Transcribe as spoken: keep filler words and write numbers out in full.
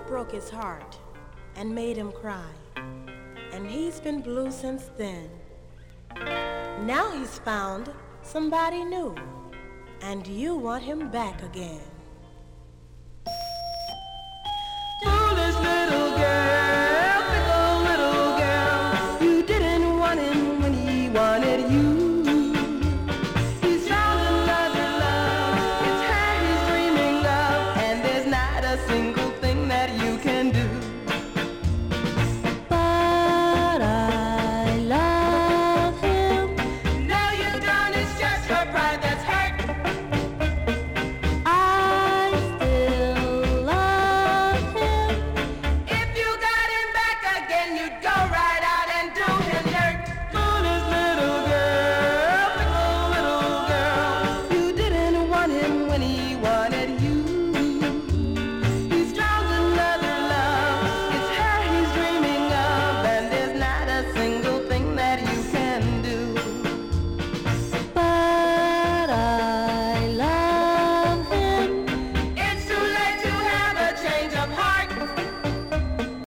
broke his heart and made him cry, and he's been blue since then. Now he's found somebody new, and you want him back again.